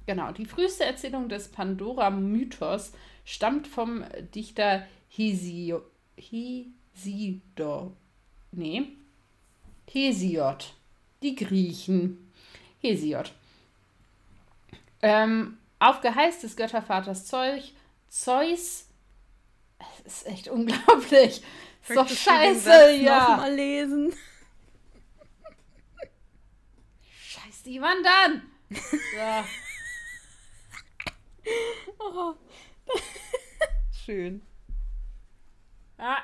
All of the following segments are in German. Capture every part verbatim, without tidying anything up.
Genau, die früheste Erzählung des Pandora-Mythos stammt vom Dichter Hesio, Hesiod. Nee, Hesiod. Die Griechen. Hesiod. Ähm, auf Geheiß des Göttervaters Zeus, Zeus, es ist echt unglaublich. Ist doch scheiße, ja. Noch mal lesen. Scheiß die Wand an. Ja. Oh. Schön. Ah.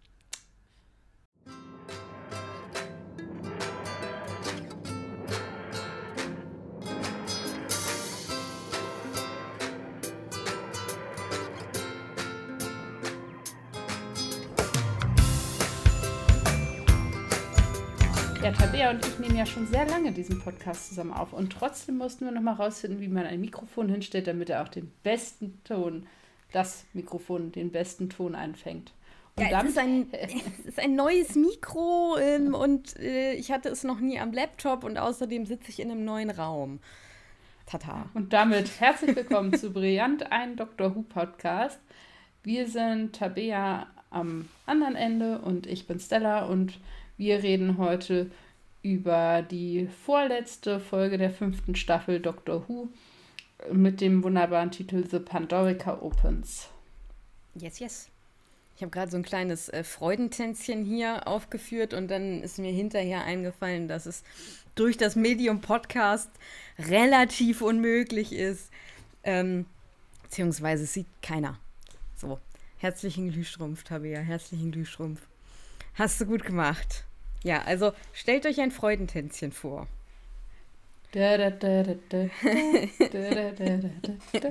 Ja, Tabea und ich nehmen ja schon sehr lange diesen Podcast zusammen auf und trotzdem mussten wir noch mal rausfinden, wie man ein Mikrofon hinstellt, damit er auch den besten Ton, das Mikrofon, den besten Ton einfängt. Und ja, es, ist ein, es ist ein neues Mikro ähm, und äh, ich hatte es noch nie am Laptop und außerdem sitze ich in einem neuen Raum. Tata. Und damit herzlich willkommen zu Brillant, ein Doctor Who Podcast. Wir sind Tabea am anderen Ende und ich bin Stella und wir reden heute über die vorletzte Folge der fünften Staffel Doctor Who mit dem wunderbaren Titel The Pandorica Opens. Yes, yes. Ich habe gerade so ein kleines äh, Freudentänzchen hier aufgeführt und dann ist mir hinterher eingefallen, dass es durch das Medium Podcast relativ unmöglich ist. Ähm, beziehungsweise sieht keiner. So, herzlichen Glühstrumpf, Tabea, herzlichen Glühstrumpf. Hast du gut gemacht. Ja, also stellt euch ein Freudentänzchen vor. Da, da, da, da, da, da, da, da, da.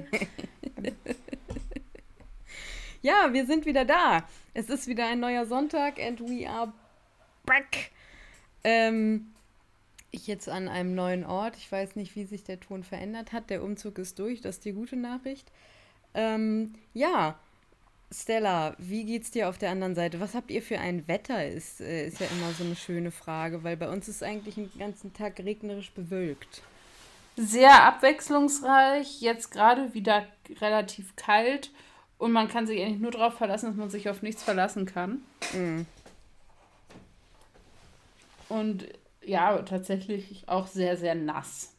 Ja, wir sind wieder da. Es ist wieder ein neuer Sonntag and we are back. Ähm, ich jetzt an einem neuen Ort. Ich weiß nicht, wie sich der Ton verändert hat. Der Umzug ist durch, das ist die gute Nachricht. Ähm, ja, Stella, wie geht's dir auf der anderen Seite? Was habt ihr für ein Wetter? Ist, äh, ist ja immer so eine schöne Frage, weil bei uns ist eigentlich den ganzen Tag regnerisch bewölkt. Sehr abwechslungsreich, jetzt gerade wieder relativ kalt und man kann sich eigentlich nur darauf verlassen, dass man sich auf nichts verlassen kann. Mm. Und ja, tatsächlich auch sehr, sehr nass.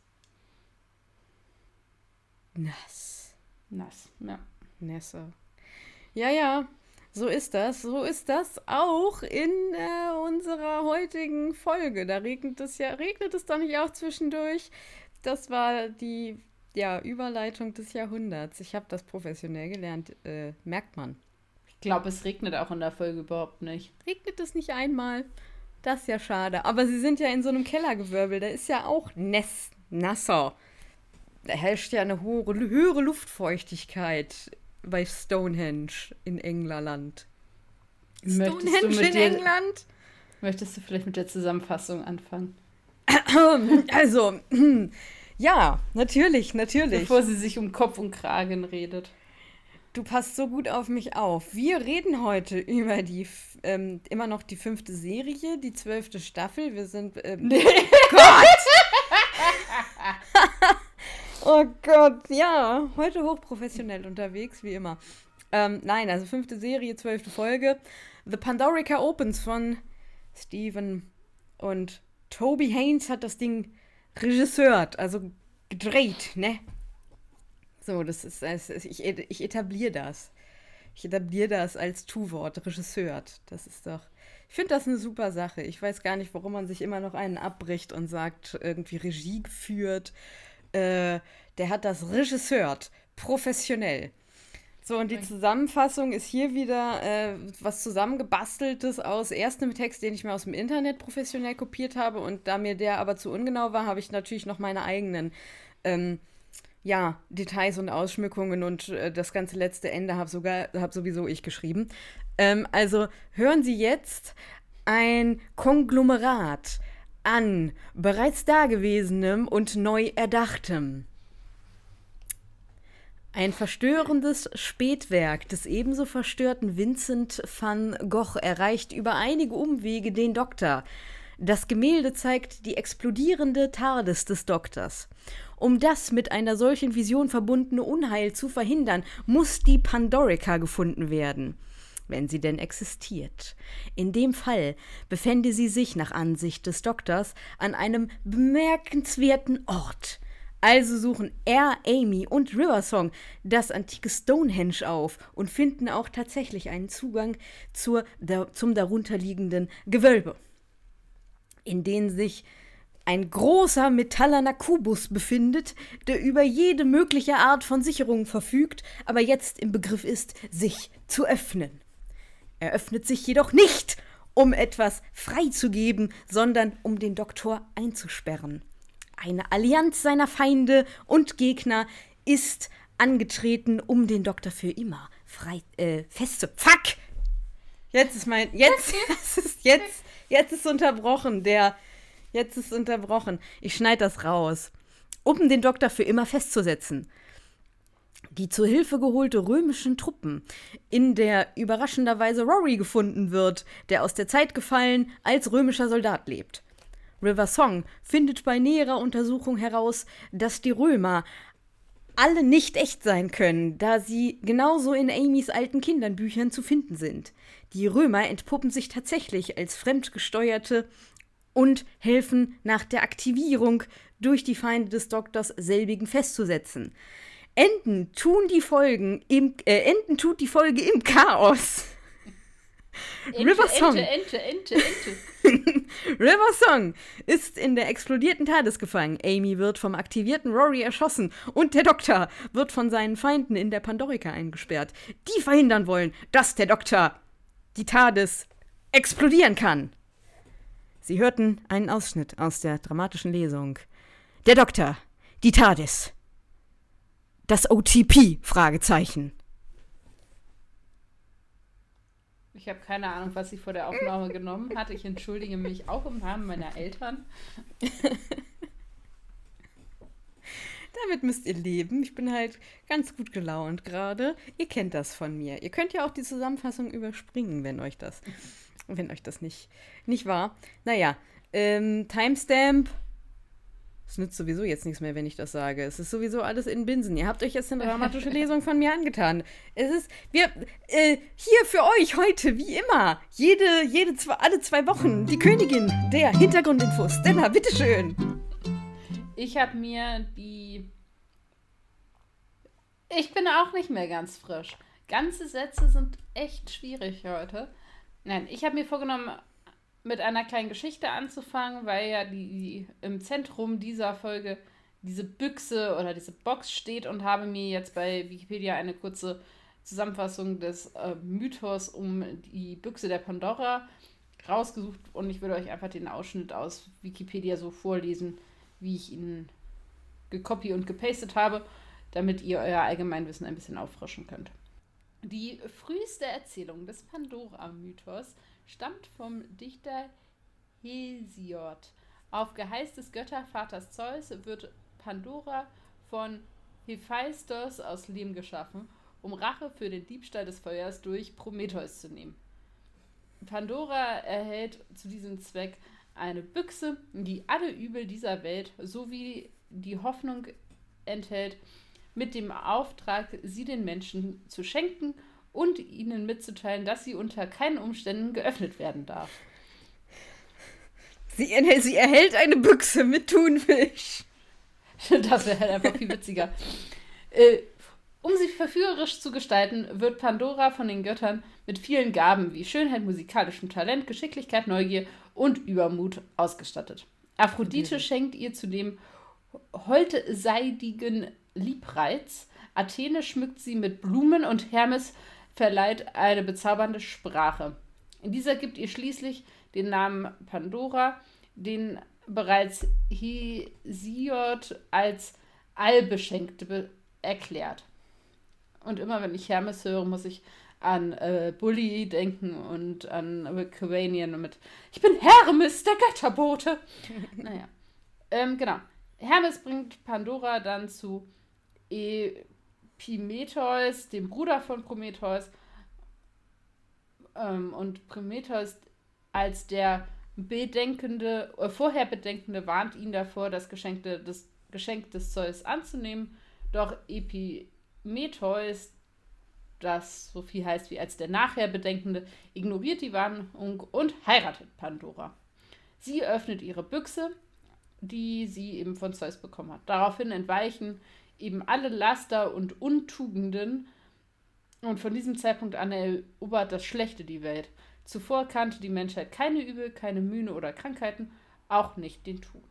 Nass. Nass, ja. Nässe. Ja, ja, so ist das. So ist das auch in äh, unserer heutigen Folge. Da regnet es ja, regnet es doch nicht auch zwischendurch? Das war die ja, Überleitung des Jahrhunderts. Ich habe das professionell gelernt, äh, merkt man. Ich glaube, es regnet auch in der Folge überhaupt nicht. Regnet es nicht einmal? Das ist ja schade. Aber sie sind ja in so einem Kellergewölbe. Da ist ja auch Näss, nasser. Da herrscht ja eine hohe, höhere Luftfeuchtigkeit bei Stonehenge in England. Stonehenge in dir, England? Möchtest du vielleicht mit der Zusammenfassung anfangen? Also, ja, natürlich, natürlich. Bevor sie sich um Kopf und Kragen redet. Du passt so gut auf mich auf. Wir reden heute über die, ähm, immer noch die fünfte Serie, die zwölfte Staffel. Wir sind, ähm, Nee. Gott! Oh Gott, ja, heute hochprofessionell unterwegs, wie immer. Ähm, nein, also fünfte Serie, zwölfte Folge. The Pandorica Opens von Stephen und Toby Haynes hat das Ding regisseurt, also gedreht, ne? So, das ist, ich, ich etabliere das. Ich etabliere das als Tu-Wort, regisseurt. Das ist doch, ich finde das eine super Sache. Ich weiß gar nicht, warum man sich immer noch einen abbricht und sagt, irgendwie Regie geführt. Äh, der hat das regisseurt, professionell. So, und die Zusammenfassung ist hier wieder äh, was zusammengebasteltes aus erstem Text, den ich mir aus dem Internet professionell kopiert habe. Und da mir der aber zu ungenau war, habe ich natürlich noch meine eigenen ähm, ja, Details und Ausschmückungen und äh, das ganze letzte Ende habe sogar hab sowieso ich geschrieben. Ähm, also hören Sie jetzt ein Konglomerat an bereits Dagewesenem und neu Erdachtem. Ein verstörendes Spätwerk des ebenso verstörten Vincent van Gogh erreicht über einige Umwege den Doktor. Das Gemälde zeigt die explodierende TARDIS des Doktors. Um das mit einer solchen Vision verbundene Unheil zu verhindern, muss die Pandorica gefunden werden. Wenn sie denn existiert. In dem Fall befände sie sich nach Ansicht des Doktors an einem bemerkenswerten Ort. Also suchen er, Amy und Riversong das antike Stonehenge auf und finden auch tatsächlich einen Zugang zur, der, zum darunterliegenden Gewölbe, in dem sich ein großer metallerner Kubus befindet, der über jede mögliche Art von Sicherung verfügt, aber jetzt im Begriff ist, sich zu öffnen. Er öffnet sich jedoch nicht, um etwas freizugeben, sondern um den Doktor einzusperren. Eine Allianz seiner Feinde und Gegner ist angetreten, um den Doktor für immer frei äh, festzu... Fuck! Jetzt ist mein... Jetzt, jetzt ist jetzt, jetzt ist unterbrochen, der... Jetzt ist unterbrochen. Ich schneide das raus. Um den Doktor für immer festzusetzen. Die zur Hilfe geholte römischen Truppen, in der überraschenderweise Rory gefunden wird, der aus der Zeit gefallen als römischer Soldat lebt. Riversong findet bei näherer Untersuchung heraus, dass die Römer alle nicht echt sein können, da sie genauso in Amys alten Kinderbüchern zu finden sind. Die Römer entpuppen sich tatsächlich als fremdgesteuerte und helfen nach der Aktivierung durch die Feinde des Doktors selbigen festzusetzen. Enden tun die Folgen im, äh, Enden tut die Folge im Chaos. Ente, Riversong. Ente, Ente, Ente, Ente. Riversong ist in der explodierten TARDIS gefangen. Amy wird vom aktivierten Rory erschossen und der Doktor wird von seinen Feinden in der Pandorica eingesperrt, die verhindern wollen, dass der Doktor die TARDIS explodieren kann. Sie hörten einen Ausschnitt aus der dramatischen Lesung. Der Doktor, die TARDIS. Das O T P? Fragezeichen. Ich habe keine Ahnung, was sie vor der Aufnahme genommen hat. Ich entschuldige mich auch im Namen meiner Eltern. Damit müsst ihr leben. Ich bin halt ganz gut gelaunt gerade. Ihr kennt das von mir. Ihr könnt ja auch die Zusammenfassung überspringen, wenn euch das, wenn euch das nicht, nicht war. Naja, ähm, Timestamp. Es nützt sowieso jetzt nichts mehr, wenn ich das sage. Es ist sowieso alles in Binsen. Ihr habt euch jetzt eine dramatische Lesung von mir angetan. Es ist, wir, äh, hier für euch heute, wie immer, jede, jede, zwei, alle zwei Wochen, die Königin der Hintergrundinfos. Stella, bitteschön. Ich habe mir die... Ich bin auch nicht mehr ganz frisch. Ganze Sätze sind echt schwierig heute. Nein, ich habe mir vorgenommen, mit einer kleinen Geschichte anzufangen, weil ja die, die im Zentrum dieser Folge diese Büchse oder diese Box steht und habe mir jetzt bei Wikipedia eine kurze Zusammenfassung des äh, Mythos um die Büchse der Pandora rausgesucht und ich würde euch einfach den Ausschnitt aus Wikipedia so vorlesen, wie ich ihn gecopy und gepastet habe, damit ihr euer Allgemeinwissen ein bisschen auffrischen könnt. Die früheste Erzählung des Pandora-Mythos stammt vom Dichter Hesiod. Auf Geheiß des Göttervaters Zeus wird Pandora von Hephaistos aus Lehm geschaffen, um Rache für den Diebstahl des Feuers durch Prometheus zu nehmen. Pandora erhält zu diesem Zweck eine Büchse, die alle Übel dieser Welt sowie die Hoffnung enthält, mit dem Auftrag, sie den Menschen zu schenken und ihnen mitzuteilen, dass sie unter keinen Umständen geöffnet werden darf. Sie, sie erhält eine Büchse mit Thunfisch. Das wäre halt einfach viel witziger. äh, um sie verführerisch zu gestalten, wird Pandora von den Göttern mit vielen Gaben wie Schönheit, musikalischem Talent, Geschicklichkeit, Neugier und Übermut ausgestattet. Aphrodite mhm. schenkt ihr zudem holdseidigen Liebreiz, Athene schmückt sie mit Blumen und Hermes verleiht eine bezaubernde Sprache. Dieser gibt ihr schließlich den Namen Pandora, den bereits Hesiod als Allbeschenkte erklärt. Und immer wenn ich Hermes höre, muss ich an äh, Bully denken und an Quanian mit Ich bin Hermes, der Götterbote. Naja, ähm, genau. Hermes bringt Pandora dann zu Epimetheus, dem Bruder von Prometheus. Ähm, und Prometheus als der bedenkende, äh, vorher Bedenkende warnt ihn davor, das Geschenkte des, Geschenk des Zeus anzunehmen, doch Epimetheus, das so viel heißt wie als der nachher Bedenkende, ignoriert die Warnung und heiratet Pandora. Sie öffnet ihre Büchse, die sie eben von Zeus bekommen hat. Daraufhin entweichen eben alle Laster und Untugenden und von diesem Zeitpunkt an erobert das Schlechte die Welt. Zuvor kannte die Menschheit keine Übel, keine Mühen oder Krankheiten, auch nicht den Tod.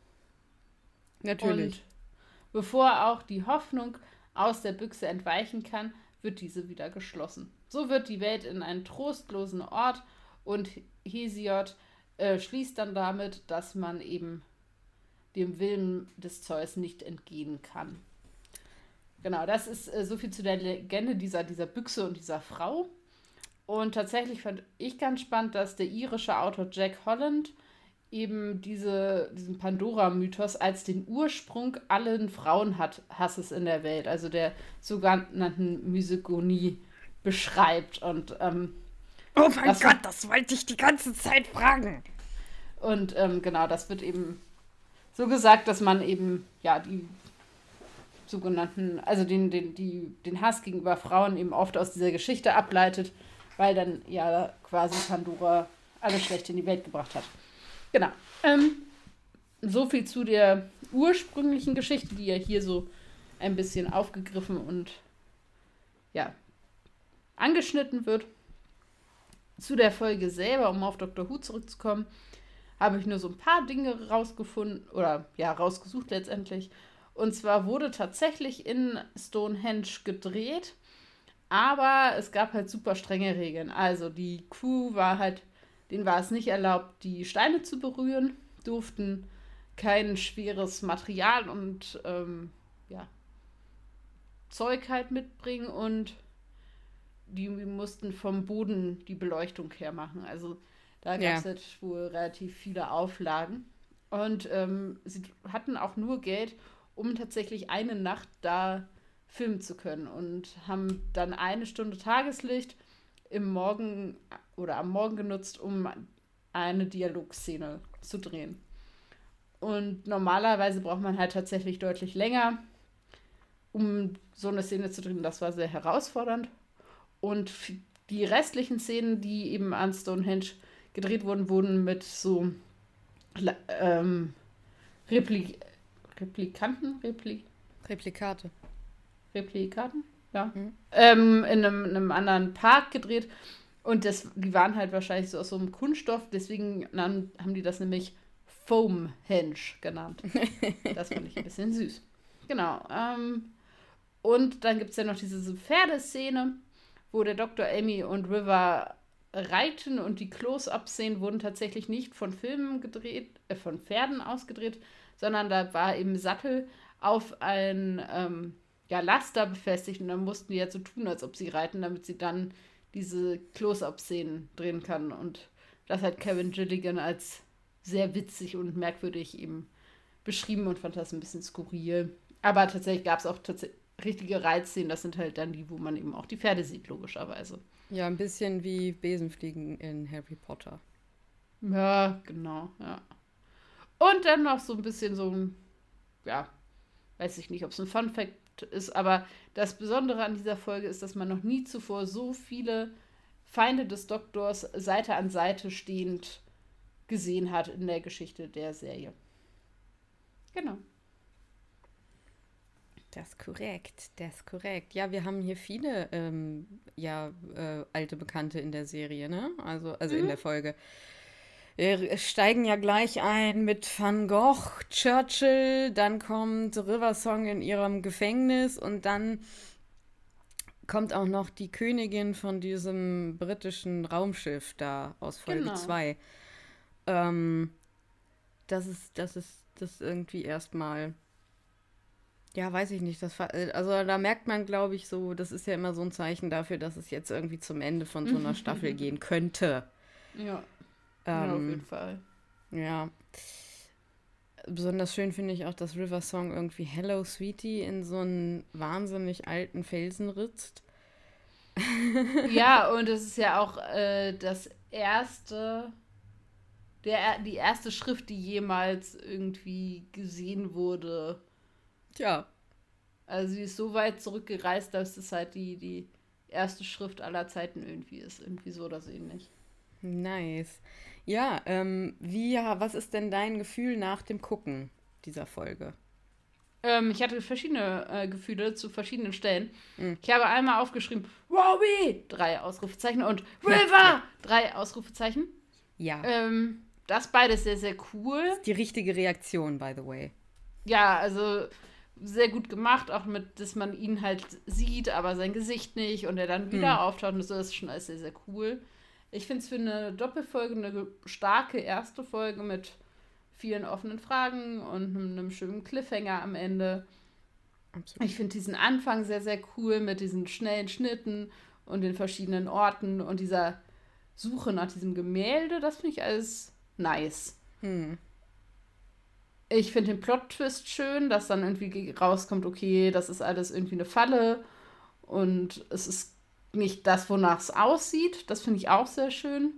Natürlich. Und bevor auch die Hoffnung aus der Büchse entweichen kann, wird diese wieder geschlossen. So wird die Welt in einen trostlosen Ort und Hesiod äh, schließt dann damit, dass man eben dem Willen des Zeus nicht entgehen kann. Genau, das ist äh, so viel zu der Legende dieser, dieser Büchse und dieser Frau. Und tatsächlich fand ich ganz spannend, dass der irische Autor Jack Holland eben diese, diesen Pandora-Mythos als den Ursprung allen Frauenhasses in der Welt, also der sogenannten Misogynie, beschreibt. Und, ähm, oh mein das Gott, wird, das wollte ich die ganze Zeit fragen. Und ähm, genau, das wird eben so gesagt, dass man eben, ja, die sogenannten, also den, den, die, den Hass gegenüber Frauen eben oft aus dieser Geschichte ableitet, weil dann ja quasi Pandora alles Schlechte in die Welt gebracht hat. Genau. Ähm, so viel zu der ursprünglichen Geschichte, die ja hier so ein bisschen aufgegriffen und ja, angeschnitten wird. Zu der Folge selber, um auf Doktor Who zurückzukommen, habe ich nur so ein paar Dinge rausgefunden oder ja, rausgesucht letztendlich. Und zwar wurde tatsächlich in Stonehenge gedreht, aber es gab halt super strenge Regeln. Also die Crew war halt, denen war es nicht erlaubt, die Steine zu berühren, durften kein schweres Material und ähm, ja, Zeug halt mitbringen und die mussten vom Boden die Beleuchtung hermachen. Also da gab es ja. halt wohl relativ viele Auflagen. Und ähm, sie hatten auch nur Geld, um tatsächlich eine Nacht da filmen zu können und haben dann eine Stunde Tageslicht im Morgen oder am Morgen genutzt, um eine Dialogszene zu drehen. Und normalerweise braucht man halt tatsächlich deutlich länger, um so eine Szene zu drehen. Das war sehr herausfordernd. Und die restlichen Szenen, die eben an Stonehenge gedreht wurden, wurden mit so ähm, Repli Replikanten? Repli Replikate. Replikaten? Ja. Mhm. Ähm, in einem, einem anderen Park gedreht. Und das, die waren halt wahrscheinlich so aus so einem Kunststoff. Deswegen haben, haben die das nämlich Foamhenge genannt. Das fand ich ein bisschen süß. Genau. Ähm, und dann gibt es ja noch diese Pferdeszene, wo der Doktor, Amy und River reiten und die Close-Up-Szenen wurden tatsächlich nicht von Filmen gedreht, äh, von Pferden ausgedreht, sondern da war eben Sattel auf ein ähm, ja, Laster befestigt und dann mussten die ja so tun, als ob sie reiten, damit sie dann diese Close-Up-Szenen drehen kann. Und das hat Karen Gilligan als sehr witzig und merkwürdig eben beschrieben und fand das ein bisschen skurril. Aber tatsächlich gab es auch tats- richtige Reitszenen, das sind halt dann die, wo man eben auch die Pferde sieht, logischerweise. Ja, ein bisschen wie Besenfliegen in Harry Potter. Ja, genau, ja. Und dann noch so ein bisschen so ein, ja, weiß ich nicht, ob es ein Fun-Fact ist, aber das Besondere an dieser Folge ist, dass man noch nie zuvor so viele Feinde des Doktors Seite an Seite stehend gesehen hat in der Geschichte der Serie. Genau. Das ist korrekt, das ist korrekt. Ja, wir haben hier viele ähm, ja, äh, alte Bekannte in der Serie, ne? Also, also mhm. in der Folge. Wir steigen ja gleich ein mit Van Gogh, Churchill, dann kommt River Song in ihrem Gefängnis und dann kommt auch noch die Königin von diesem britischen Raumschiff da aus Folge zwei. Genau. Ähm, das ist, das ist, das ist irgendwie erstmal, ja, weiß ich nicht, das, also da merkt man, glaube ich, so, das ist ja immer so ein Zeichen dafür, dass es jetzt irgendwie zum Ende von so einer Staffel gehen könnte. Ja. Ja, auf jeden Fall. Ja. Besonders schön finde ich auch, dass River Song irgendwie Hello Sweetie in so einen wahnsinnig alten Felsen ritzt. Ja, und es ist ja auch äh, das erste, der, die erste Schrift, die jemals irgendwie gesehen wurde Tja. Also sie ist so weit zurückgereist, dass es halt die, die erste Schrift aller Zeiten irgendwie ist. Irgendwie so oder so ähnlich. Nice. Ja, ähm, wie, ja, was ist denn dein Gefühl nach dem Gucken dieser Folge? Ähm, ich hatte verschiedene äh, Gefühle zu verschiedenen Stellen. Mhm. Ich habe einmal aufgeschrieben, Robbie, drei Ausrufezeichen und River, drei Ausrufezeichen. Ja. Ähm, das beides sehr, sehr cool. Die richtige Reaktion, by the way. Ja, also sehr gut gemacht, auch mit, dass man ihn halt sieht, aber sein Gesicht nicht und er dann wieder Hm. auftaucht und so, das ist schon alles sehr, sehr cool. Ich finde es für eine Doppelfolge eine starke erste Folge mit vielen offenen Fragen und einem, einem schönen Cliffhanger am Ende. Absolut. Ich finde diesen Anfang sehr, sehr cool mit diesen schnellen Schnitten und den verschiedenen Orten und dieser Suche nach diesem Gemälde. Das finde ich alles nice. Hm. Ich finde den Plot-Twist schön, dass dann irgendwie rauskommt, okay, das ist alles irgendwie eine Falle und es ist nicht das, wonach es aussieht. Das finde ich auch sehr schön.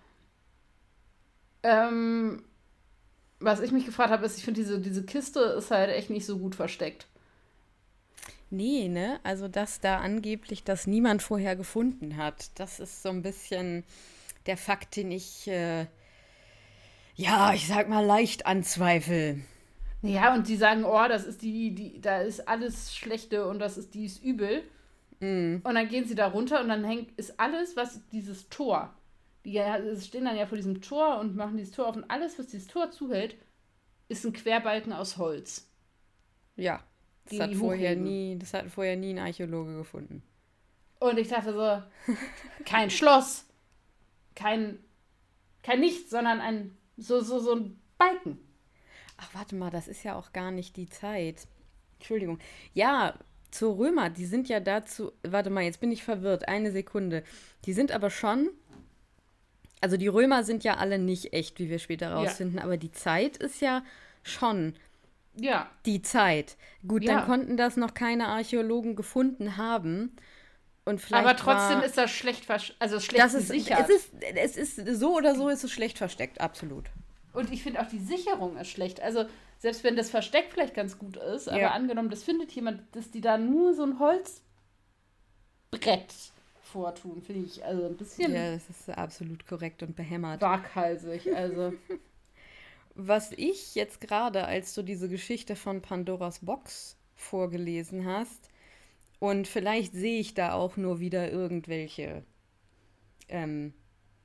Ähm, was ich mich gefragt habe, ist, ich finde, diese, diese Kiste ist halt echt nicht so gut versteckt. Nee, ne? Also, dass da angeblich das niemand vorher gefunden hat, das ist so ein bisschen der Fakt, den ich, äh, ja, ich sag mal, leicht anzweifle. Ja, und die sagen, oh, das ist die, die, da ist alles Schlechte und das ist, die ist übel. Mm. Und dann gehen sie da runter und dann hängt, ist alles, was dieses Tor. Die ja- stehen dann ja vor diesem Tor und machen dieses Tor auf und alles, was dieses Tor zuhält, ist ein Querbalken aus Holz. Ja, das Den hat die vorher hochheben. nie, das hat vorher nie ein Archäologe gefunden. Und ich dachte so, kein Schloss, kein, kein Nichts, sondern ein, so, so, so ein Balken. Ach, warte mal, das ist ja auch gar nicht die Zeit. Entschuldigung. Ja, zur Römer, die sind ja dazu. Warte mal, jetzt bin ich verwirrt. Eine Sekunde. Die sind aber schon. Also die Römer sind ja alle nicht echt, wie wir später Ja, rausfinden, aber die Zeit ist ja schon ja, die Zeit. Gut, dann ja. konnten das noch keine Archäologen gefunden haben. Und Aber vielleicht trotzdem war. ist das schlecht, versch- also schlecht Das ist. Es gesichert. ist. Es ist so oder so ist es schlecht versteckt, absolut. Und ich finde auch die Sicherung ist schlecht. Also selbst wenn das Versteck vielleicht ganz gut ist, aber Ja. angenommen, das findet jemand, dass die da nur so ein Holzbrett vortun, finde ich also ein bisschen Ja, das ist absolut korrekt und behämmert. waghalsig. Also Was ich jetzt gerade, als du diese Geschichte von Pandoras Box vorgelesen hast, und vielleicht sehe ich da auch nur wieder irgendwelche, ähm,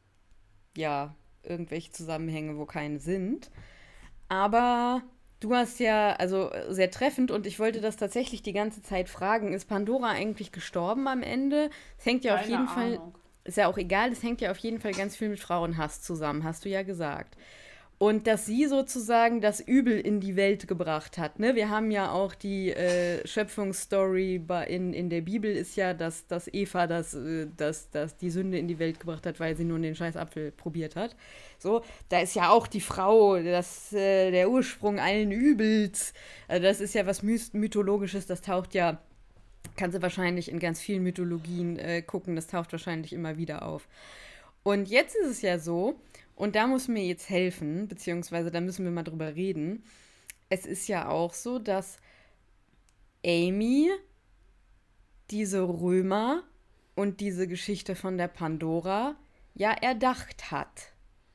ja, irgendwelche Zusammenhänge, wo keine sind. Aber du hast ja, also äh, sehr treffend, und ich wollte das tatsächlich die ganze Zeit fragen, ist Pandora eigentlich gestorben am Ende? Es hängt ja auf keine jeden Fall, Ahnung. ist ja auch egal, es hängt ja auf jeden Fall ganz viel mit Frauenhass zusammen, hast du ja gesagt. Und dass sie sozusagen das Übel in die Welt gebracht hat. Ne? Wir haben ja auch die äh, Schöpfungsstory bei- in, in der Bibel ist ja, dass, dass Eva das, äh, das, das die Sünde in die Welt gebracht hat, weil sie nur den scheiß Apfel probiert hat. So, da ist ja auch die Frau, das, äh, der Ursprung allen Übels. Also das ist ja was Myst- Mythologisches, das taucht ja, kannst du wahrscheinlich in ganz vielen Mythologien äh, gucken, das taucht wahrscheinlich immer wieder auf. Und jetzt ist es ja so, und da muss mir jetzt helfen, beziehungsweise da müssen wir mal drüber reden. Es ist ja auch so, dass Amy diese Römer und diese Geschichte von der Pandora ja erdacht hat.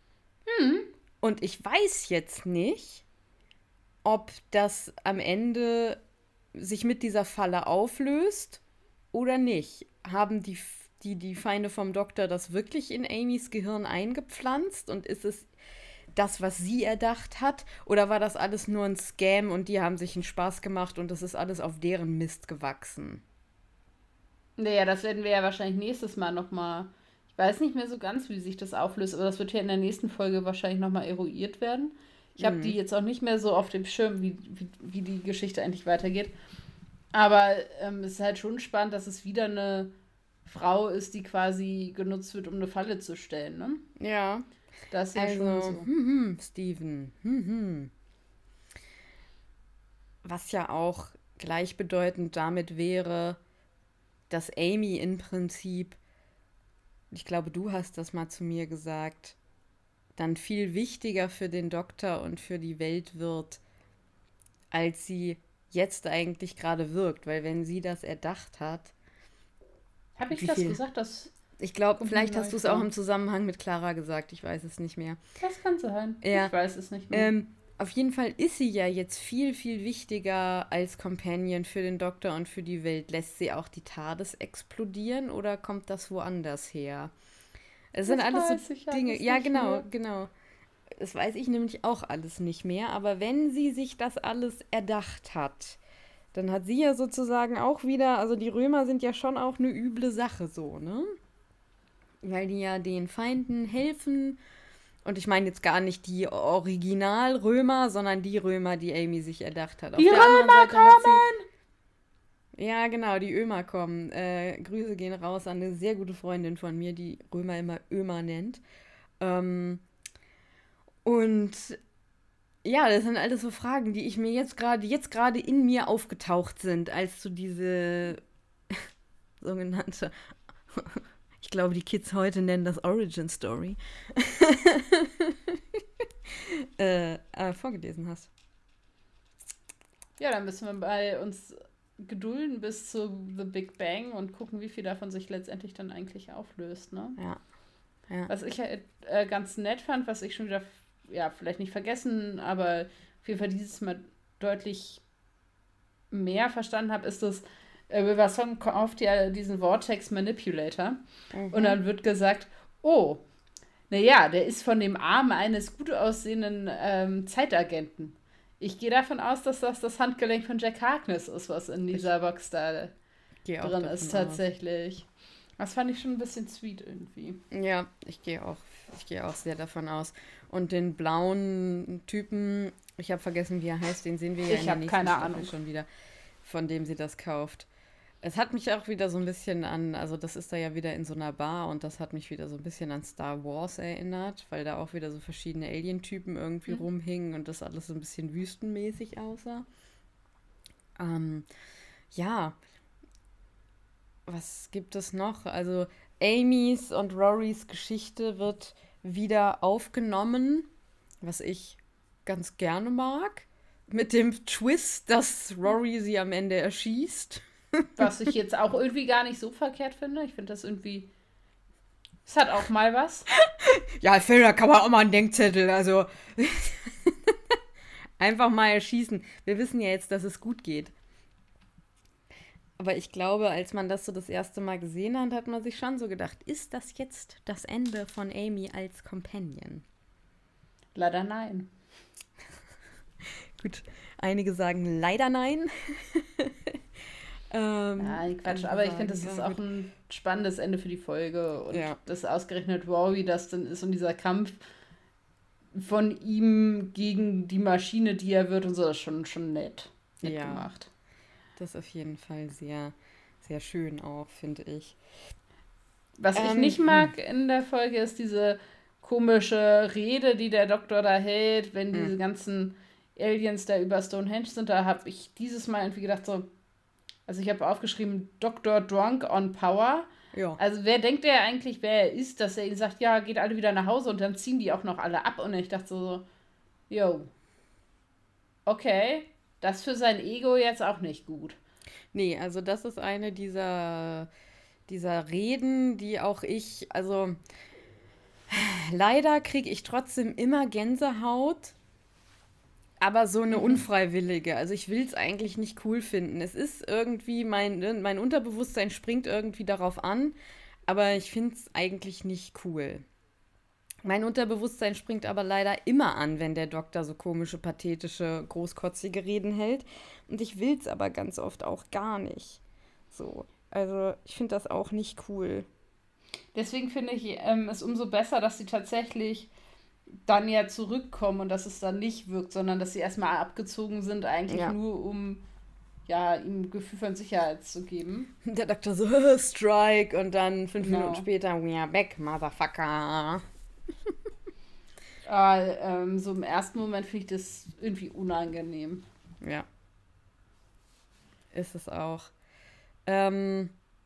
Und ich weiß jetzt nicht, ob das am Ende sich mit dieser Falle auflöst oder nicht. Haben die, die, die Feinde vom Doktor das wirklich in Amys Gehirn eingepflanzt und ist es das, was sie erdacht hat? Oder war das alles nur ein Scam und die haben sich einen Spaß gemacht und das ist alles auf deren Mist gewachsen? Naja, das werden wir ja wahrscheinlich nächstes Mal nochmal. Ich weiß nicht mehr so ganz, wie sich das auflöst, aber das wird ja in der nächsten Folge wahrscheinlich nochmal eruiert werden. Ich habe die jetzt auch nicht mehr so auf dem Schirm, wie, wie, wie die Geschichte eigentlich weitergeht. Aber ähm, es ist halt schon spannend, dass es wieder eine Frau ist, die quasi genutzt wird, um eine Falle zu stellen. Ne? Ja, Das ist ja schon also, so. hm, hm, Steven, hm, hm. Was ja auch gleichbedeutend damit wäre, dass Amy im Prinzip, ich glaube, du hast das mal zu mir gesagt, dann viel wichtiger für den Doktor und für die Welt wird, als sie jetzt eigentlich gerade wirkt, weil wenn sie das erdacht hat, Habe ich wie das viel? gesagt? Das Ich glaube, kommt mir vielleicht neu hast du es auch vor. im Zusammenhang mit Clara gesagt, ich weiß es nicht mehr. Das kann sein. Ja, Ich weiß es nicht mehr. ähm, auf jeden Fall ist sie ja jetzt viel, viel wichtiger als Companion für den Doktor und für die Welt. Lässt sie auch die TARDIS explodieren oder kommt das woanders her? Es sind Das alles so weiß ich Dinge. alles Ja, nicht genau, mehr. genau. Das weiß ich nämlich auch alles nicht mehr. Aber wenn sie sich das alles erdacht hat, dann hat sie ja sozusagen auch wieder, also die Römer sind ja schon auch eine üble Sache so, ne? Weil die ja den Feinden helfen. Und ich meine jetzt gar nicht die Original-Römer, sondern die Römer, die Amy sich erdacht hat. Auf Die der anderen Römer Seite hat kommen! sie. Ja, genau, die Ömer kommen. Äh, Grüße gehen raus an eine sehr gute Freundin von mir, die Römer immer Ömer nennt. Ähm, und ja, das sind alles so Fragen, die ich mir jetzt gerade, jetzt gerade in mir aufgetaucht sind, als du diese sogenannte, ich glaube, die Kids heute nennen das Origin Story, äh, äh, vorgelesen hast. Ja, dann müssen wir bei uns gedulden bis zu The Big Bang und gucken, wie viel davon sich letztendlich dann eigentlich auflöst, ne? Ja, ja. Was ich halt äh, ganz nett fand, was ich schon wieder, ja, vielleicht nicht vergessen, aber auf jeden Fall dieses Mal deutlich mehr verstanden habe, ist das, äh, River Song kauft ja diesen Vortex Manipulator und Mhm. dann wird gesagt, oh, naja, der ist von dem Arm eines gut aussehenden ähm, Zeitagenten. Ich gehe davon aus, dass das das Handgelenk von Jack Harkness ist, was in Ich dieser Box da gehe auch drin davon ist aus. tatsächlich. Das fand ich schon ein bisschen sweet irgendwie. Ja, ich gehe auch, ich gehe auch sehr davon aus. Und den blauen Typen, ich habe vergessen, wie er heißt, den sehen wir ja in Ich der habe nächsten keine Staffel Ahnung. schon wieder, von dem sie das kauft. Es hat mich auch wieder so ein bisschen an, also das ist da ja wieder in so einer Bar und das hat mich wieder so ein bisschen an Star Wars erinnert, weil da auch wieder so verschiedene Alien-Typen irgendwie Hm? rumhingen und das alles so ein bisschen wüstenmäßig aussah. Ähm, ja, was gibt es noch? Also Amys und Rorys Geschichte wird wieder aufgenommen, was ich ganz gerne mag. Mit dem Twist, dass Rory sie am Ende erschießt. Was ich jetzt auch irgendwie gar nicht so verkehrt finde. Ich finde das irgendwie. Es hat auch mal was. Ja, ich finde, da kann man auch mal einen Denkzettel, also einfach mal erschießen. Wir wissen ja jetzt, dass es gut geht. Aber ich glaube, als man das so das erste Mal gesehen hat, hat man sich schon so gedacht, ist das jetzt das Ende von Amy als Companion? Leider nein. Gut, einige sagen leider nein. ähm, Nein, Quatsch. andere Aber ich sagen, finde, das ist ja, auch gut. ein spannendes Ende für die Folge. Und Ja, dass ausgerechnet Rory das dann ist und dieser Kampf von ihm gegen die Maschine, die er wird und so, das ist schon, schon nett. Nett ja, gemacht. das ist auf jeden Fall sehr, sehr schön auch, finde ich. Was ich Ähm, nicht hm, mag in der Folge ist diese komische Rede, die der Doktor da hält, wenn hm, diese ganzen Aliens da über Stonehenge sind. Da habe ich dieses Mal irgendwie gedacht, so, also ich habe aufgeschrieben, Doktor Drunk on Power. ja. Also wer denkt der eigentlich, wer er ist, dass er ihnen sagt, ja, geht alle wieder nach Hause und dann ziehen die auch noch alle ab. Und ich dachte so, so, yo, okay, das für sein Ego jetzt auch nicht gut. Nee, also das ist eine dieser, dieser Reden, die auch ich, also leider kriege ich trotzdem immer Gänsehaut, aber so eine Mhm. unfreiwillige. Also ich will es eigentlich nicht cool finden. Es ist irgendwie, mein, ne, mein Unterbewusstsein springt irgendwie darauf an, aber ich finde es eigentlich nicht cool. Mein Unterbewusstsein springt aber leider immer an, wenn der Doktor so komische, pathetische, großkotzige Reden hält. Und ich will es aber ganz oft auch gar nicht. So. Also ich finde das auch nicht cool. Deswegen finde ich ähm, es umso besser, dass sie tatsächlich dann ja zurückkommen und dass es dann nicht wirkt, sondern dass sie erstmal abgezogen sind, eigentlich Ja. nur um ja, ihm ein Gefühl von Sicherheit zu geben. Der Doktor so, Strike. Und dann fünf Minuten Genau. später, we are back, Motherfucker. Aber ähm, so im ersten Moment finde ich das irgendwie unangenehm. Ja, ist es auch. Ähm,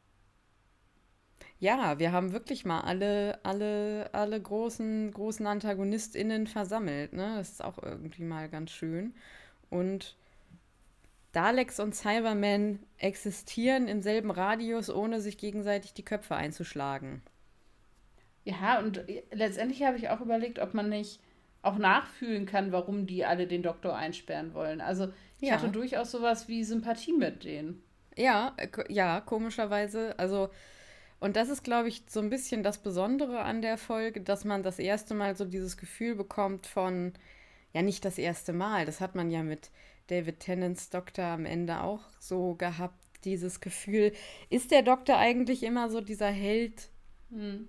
ja, wir haben wirklich mal alle, alle, alle großen, großen AntagonistInnen versammelt, ne? Das ist auch irgendwie mal ganz schön. Und Daleks und Cybermen existieren im selben Radius, ohne sich gegenseitig die Köpfe einzuschlagen. Ja, und letztendlich habe ich auch überlegt, ob man nicht auch nachfühlen kann, warum die alle den Doktor einsperren wollen. Also ich hatte Ja, durchaus sowas wie Sympathie mit denen. ja, äh, ko- ja, komischerweise. Also, und das ist, glaube ich, so ein bisschen das Besondere an der Folge, dass man das erste Mal so dieses Gefühl bekommt von, ja, nicht das erste Mal, das hat man ja mit David Tennants Doktor am Ende auch so gehabt, dieses Gefühl, ist der Doktor eigentlich immer so dieser Held, Hm.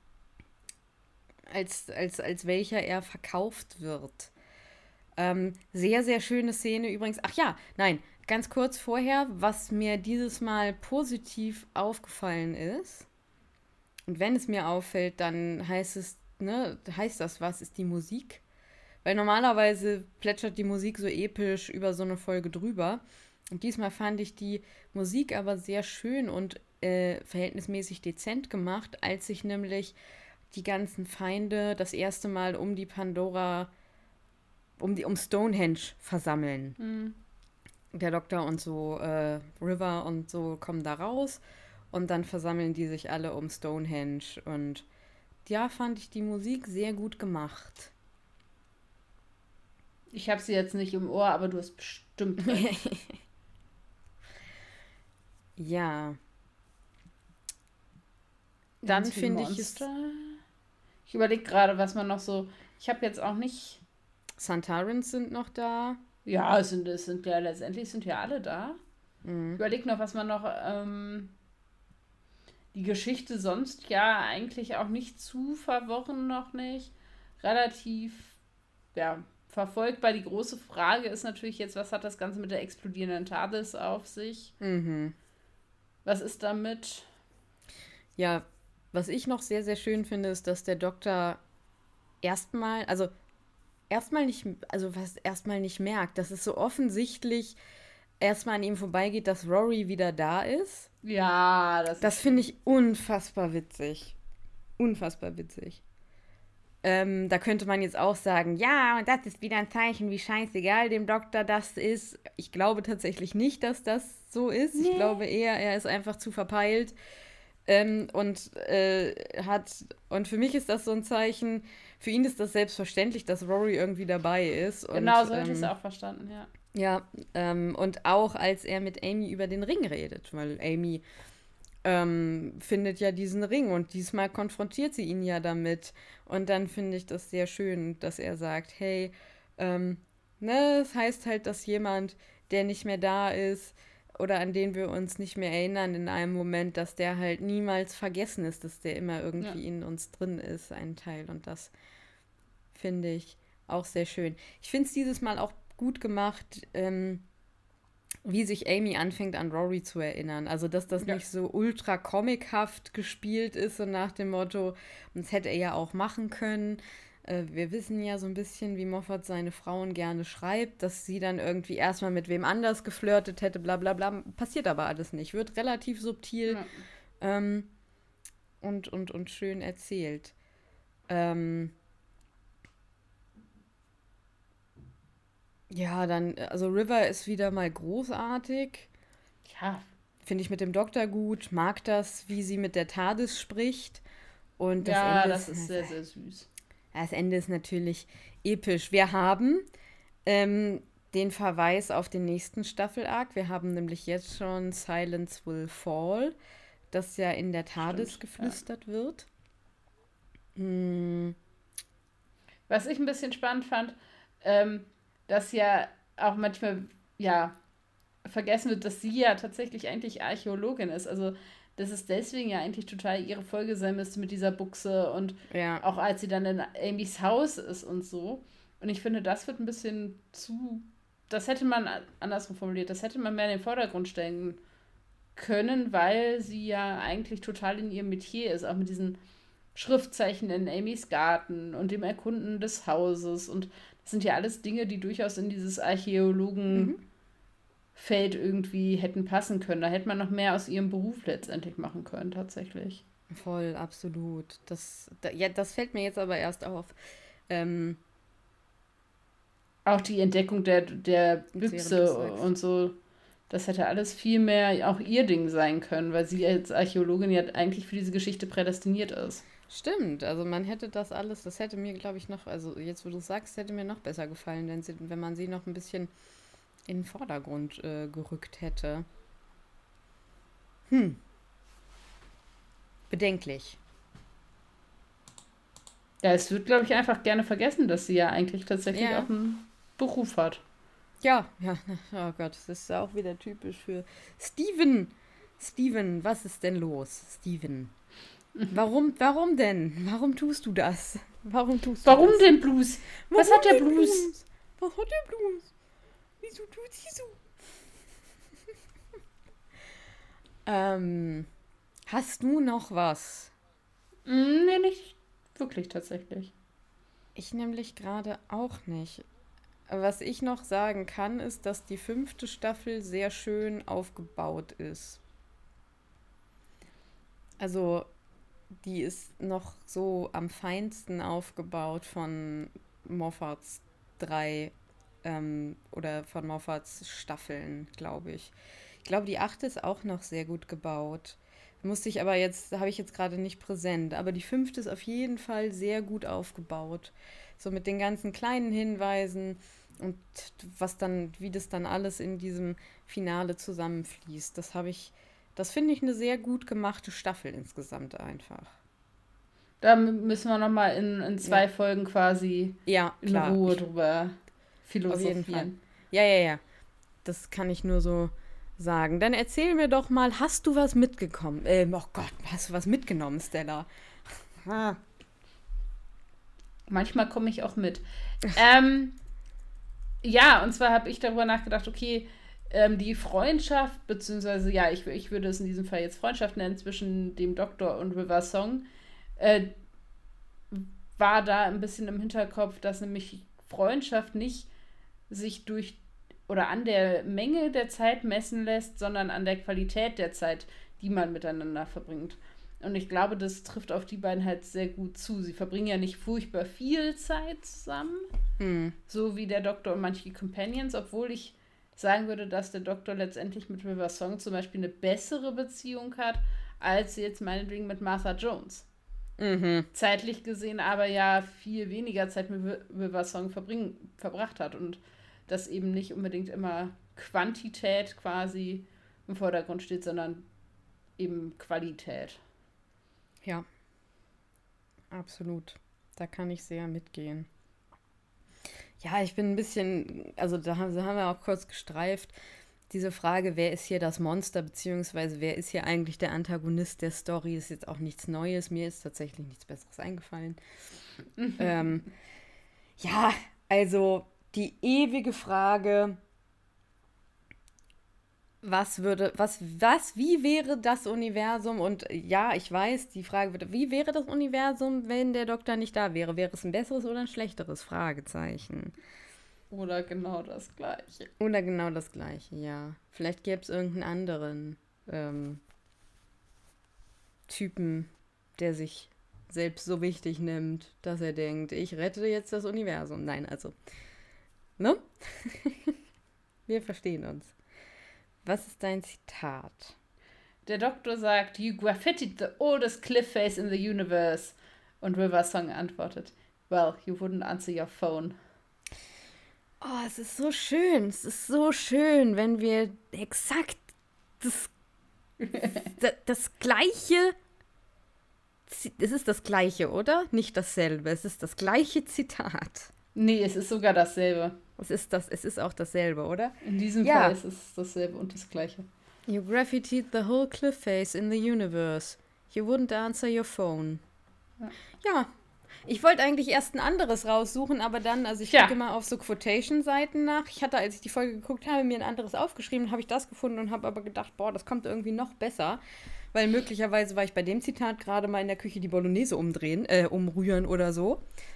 als, als, als welcher er verkauft wird? Ähm, sehr, sehr schöne Szene übrigens. Ach ja, nein, ganz kurz vorher, was mir dieses Mal positiv aufgefallen ist. Und wenn es mir auffällt, dann heißt es, ne, heißt das was, ist die Musik. Weil normalerweise plätschert die Musik so episch über so eine Folge drüber. Und diesmal fand ich die Musik aber sehr schön und äh, verhältnismäßig dezent gemacht, als sich nämlich die ganzen Feinde das erste Mal um die Pandora, um die um Stonehenge versammeln. Hm. Der Doktor und so äh, River und so kommen da raus und dann versammeln die sich alle um Stonehenge und ja, fand ich die Musik sehr gut gemacht. Ich habe sie jetzt nicht im Ohr, aber du hast bestimmt recht. Ja, dann Ganz viele finde ich es Monster. Ich überlege gerade, was man noch so. Ich habe jetzt auch nicht. Santarans sind noch da. Ja, es sind, es sind ja letztendlich sind ja alle da. Ich Mhm. überlege noch, was man noch. Ähm, die Geschichte sonst ja eigentlich auch nicht zu verworren, noch nicht. Relativ, ja, verfolgbar. Die große Frage ist natürlich jetzt, was hat das Ganze mit der explodierenden TARDIS auf sich? Mhm. Was ist damit? Ja, was ich noch sehr, sehr schön finde, ist, dass der Doktor erstmal, also erstmal nicht, also was erstmal nicht merkt, dass es so offensichtlich erstmal an ihm vorbeigeht, dass Rory wieder da ist. Ja, das Das ist finde schön. ich unfassbar witzig. Unfassbar witzig. Ähm, da könnte man jetzt auch sagen, ja, und das ist wieder ein Zeichen, wie scheißegal dem Doktor das ist. Ich glaube tatsächlich nicht, dass das so ist. Ich Nee. glaube eher, er ist einfach zu verpeilt. Ähm, und äh, hat, und für mich ist das so ein Zeichen, für ihn ist das selbstverständlich, dass Rory irgendwie dabei ist. Genau, Und so hätte ich es ähm, auch verstanden, ja. ja, ähm, und auch als er mit Amy über den Ring redet, weil Amy ähm, findet ja diesen Ring und diesmal konfrontiert sie ihn ja damit. Und dann finde ich das sehr schön, dass er sagt, hey, ähm, ne, das heißt halt, dass jemand, der nicht mehr da ist oder an den wir uns nicht mehr erinnern in einem Moment, dass der halt niemals vergessen ist, dass der immer Ja. irgendwie in uns drin ist, ein Teil. Und das finde ich auch sehr schön. Ich finde es dieses Mal auch gut gemacht, ähm, wie sich Amy anfängt an Rory zu erinnern. Also, dass das Ja. nicht so ultra comichaft gespielt ist, so nach dem Motto, und das hätte er ja auch machen können. Äh, wir wissen ja so ein bisschen, wie Moffat seine Frauen gerne schreibt, dass sie dann irgendwie erstmal mit wem anders geflirtet hätte, bla bla bla. Passiert aber alles nicht. Wird relativ subtil Ja. ähm, und, und, und schön erzählt. Ähm, ja, dann, also River ist wieder mal großartig. Ja, Finde ich mit dem Doktor gut, mag das, wie sie mit der TARDIS spricht. Und das ja, Ende das ist, ist sehr, sehr süß. das Ende ist natürlich episch. Wir haben ähm, den Verweis auf den nächsten Staffelarc. Wir haben nämlich jetzt schon Silence Will Fall, das ja in der TARDIS Stimmt, ja. geflüstert wird. Hm, Was ich ein bisschen spannend fand, ähm, dass ja auch manchmal, ja, vergessen wird, dass sie ja tatsächlich eigentlich Archäologin ist. Also, dass es deswegen ja eigentlich total ihre Folge sein müsste mit dieser Buchse und ja, auch als sie dann in Amys Haus ist und so. Und ich finde, das wird ein bisschen zu. Das hätte man a- andersrum formuliert, das hätte man mehr in den Vordergrund stellen können, weil sie ja eigentlich total in ihrem Metier ist, auch mit diesen Schriftzeichen in Amys Garten und dem Erkunden des Hauses. Und das sind ja alles Dinge, die durchaus in dieses Archäologenfeld mhm. irgendwie hätten passen können. Da hätte man noch mehr aus ihrem Beruf letztendlich machen können, tatsächlich. Voll, absolut. Das, da, ja, das fällt mir jetzt aber erst auf. Ähm, Auch die Entdeckung der, der während du Büchse sagst. und so. Das hätte alles viel mehr auch ihr Ding sein können, weil sie als Archäologin ja eigentlich für diese Geschichte prädestiniert ist. Stimmt, also man hätte das alles, das hätte mir, glaube ich, noch, also jetzt, wo du sagst, hätte mir noch besser gefallen, wenn, sie, wenn man sie noch ein bisschen in den Vordergrund äh, gerückt hätte. Hm. Bedenklich. Ja, es wird, glaube ich, einfach gerne vergessen, dass sie ja eigentlich tatsächlich Ja. auch einen Beruf hat. Ja, ja, oh Gott, das ist auch wieder typisch für Steven. Steven, was ist denn los, Steven? Warum, warum denn? Warum tust du das? Warum tust du Warum das? denn Blues? Was Warum hat der denn Blues? Was hat der Blues? Wieso tut sie so? ähm, hast du noch was? Mm, nee, nicht wirklich tatsächlich. Ich nämlich gerade auch nicht. Was ich noch sagen kann, ist, dass die fünfte Staffel sehr schön aufgebaut ist. Also, die ist noch so am feinsten aufgebaut von Moffats drei ähm, oder von Moffats Staffeln, glaube ich. Ich glaube, die achte ist auch noch sehr gut gebaut. Musste ich aber jetzt, habe ich jetzt gerade nicht präsent. Aber die fünfte ist auf jeden Fall sehr gut aufgebaut. So mit den ganzen kleinen Hinweisen und was dann, wie das dann alles in diesem Finale zusammenfließt. Das habe ich, das finde ich eine sehr gut gemachte Staffel insgesamt einfach. Da m- müssen wir nochmal in, in zwei Ja. Folgen quasi Ja, in klar. Ruhe Ich, drüber auf jeden Fall. philosophieren. Ja, ja, ja. Das kann ich nur so sagen. Dann erzähl mir doch mal, hast du was mitgekommen? Ähm, oh Gott, hast du was mitgenommen, Stella? Ah. Manchmal komme ich auch mit. ähm, ja, und zwar habe ich darüber nachgedacht, okay, ähm, die Freundschaft, beziehungsweise, ja, ich, ich würde es in diesem Fall jetzt Freundschaft nennen, zwischen dem Doktor und River Song, äh, war da ein bisschen im Hinterkopf, dass nämlich Freundschaft nicht sich durch oder an der Menge der Zeit messen lässt, sondern an der Qualität der Zeit, die man miteinander verbringt. Und ich glaube, das trifft auf die beiden halt sehr gut zu. Sie verbringen ja nicht furchtbar viel Zeit zusammen, Hm. so wie der Doktor und manche Companions, obwohl ich sagen würde, dass der Doktor letztendlich mit River Song zum Beispiel eine bessere Beziehung hat, als jetzt meinetwegen mit Martha Jones. Mhm. Zeitlich gesehen aber ja viel weniger Zeit mit River Song verbring, verbracht hat und dass eben nicht unbedingt immer Quantität quasi im Vordergrund steht, sondern eben Qualität. Ja, absolut. Da kann ich sehr mitgehen. Ja, ich bin ein bisschen, also da haben, da haben wir auch kurz gestreift, diese Frage, wer ist hier das Monster, beziehungsweise wer ist hier eigentlich der Antagonist der Story, ist jetzt auch nichts Neues. Mir ist tatsächlich nichts Besseres eingefallen. ähm, ja, also die ewige Frage, was würde, was, was, wie wäre das Universum? Und ja, ich weiß, die Frage wird, wie wäre das Universum, wenn der Doktor nicht da wäre? Wäre es ein besseres oder ein schlechteres? Fragezeichen. Oder genau das Gleiche. Oder genau das Gleiche, ja. Vielleicht gäbe es irgendeinen anderen ähm, Typen, der sich selbst so wichtig nimmt, dass er denkt, ich rette jetzt das Universum. Nein, also, ne? Wir verstehen uns. Was ist dein Zitat? Der Doktor sagt, you graffitied the oldest cliff face in the universe. Und River Song antwortet, well, you wouldn't answer your phone. Oh, es ist so schön. Es ist so schön, wenn wir exakt das, das, das gleiche. Es ist das gleiche, oder? Nicht dasselbe. Es ist das gleiche Zitat. Nee, es ist sogar dasselbe. Es ist, das, es ist auch dasselbe, oder? In diesem Ja. Fall ist es dasselbe und das Gleiche. You graffitied the whole cliff face in the universe. You wouldn't answer your phone. Ja. Ja. Ich wollte eigentlich erst ein anderes raussuchen, aber dann, also ich Ja. gucke immer auf so Quotation-Seiten nach. Ich hatte, als ich die Folge geguckt habe, mir ein anderes aufgeschrieben, habe ich das gefunden und habe aber gedacht, boah, das kommt irgendwie noch besser. Weil möglicherweise war ich bei dem Zitat gerade mal in der Küche die Bolognese umdrehen, äh, umrühren oder so.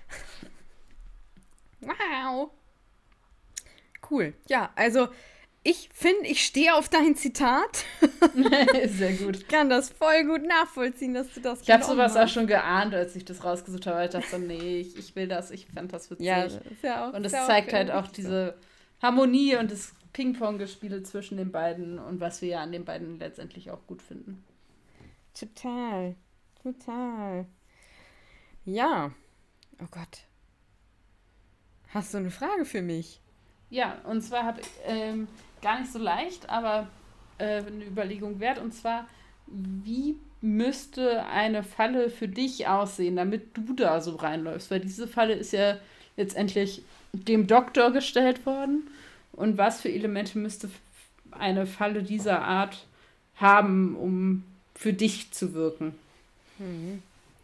Wow. Cool. Ja, also ich finde, ich stehe auf dein Zitat. Sehr gut. Ich kann das voll gut nachvollziehen, dass du das Ich habe genommen sowas auch hast. schon geahnt, als ich das rausgesucht habe. Ich dachte so, nee, ich, ich will das, ich fand das witzig. Ja, ist ja auch, und es ist ja zeigt auch halt auch richtig diese Harmonie und das Ping-Pong-Gespiele zwischen den beiden und was wir ja an den beiden letztendlich auch gut finden. Total. Total. Ja. Oh Gott. Hast du eine Frage für mich? Ja, und zwar habe ich ähm, gar nicht so leicht, aber äh, eine Überlegung wert. Und zwar, wie müsste eine Falle für dich aussehen, damit du da so reinläufst? Weil diese Falle ist ja letztendlich dem Doktor gestellt worden. Und was für Elemente müsste eine Falle dieser Art haben, um für dich zu wirken? Hm.